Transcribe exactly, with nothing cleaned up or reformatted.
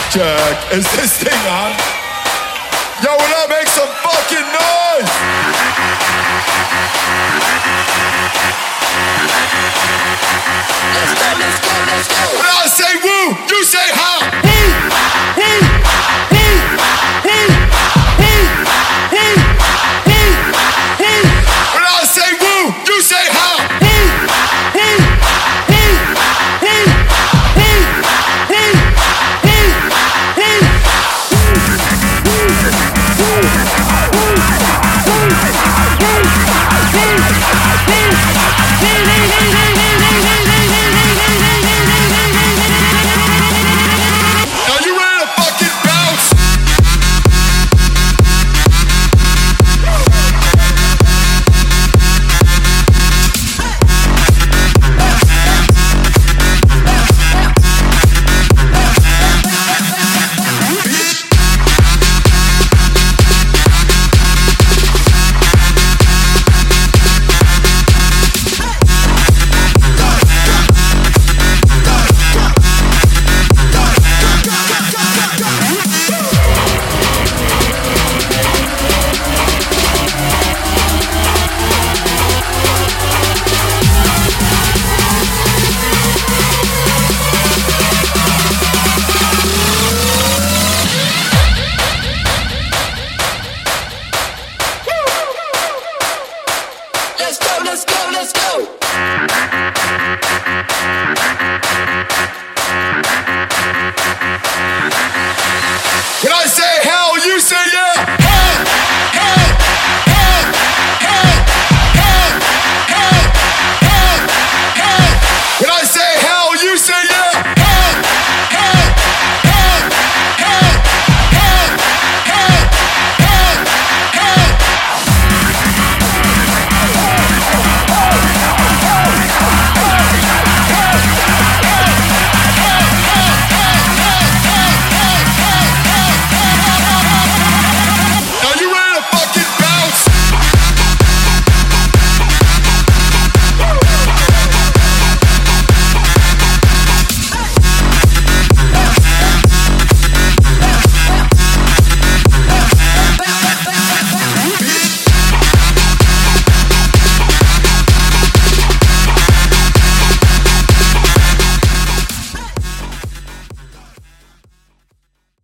Check. Is this thing on? Yo, will I make some fucking noise? Let's go, let's go, let's go. When I say woo, you say how. Woo, woo, woo, woo, woo, woo, woo, woo. When I say woo, you say how. Woo, woo, woo, woo, woo, woo, woo, Are you ready to fucking bounce? Let's go, let's go, let's go. When I say hell, you say yes.